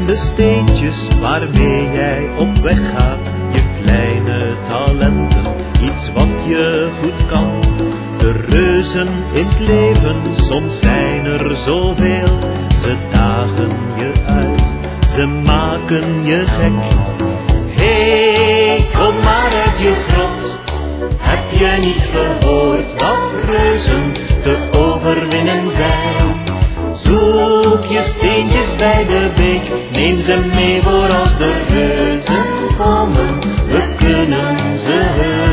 de steentjes waarmee jij op weg gaat. Je kleine talenten, iets wat je goed kan. De reuzen in het leven, soms zijn er zoveel. Ze dagen je uit, ze maken je gek. Hey, kom maar uit je grot. Heb je niet gehoord dat reuzen te overwinnen zijn? Zoek je steentjes bij de beek, neem ze mee voor als de reuzen komen. We kunnen ze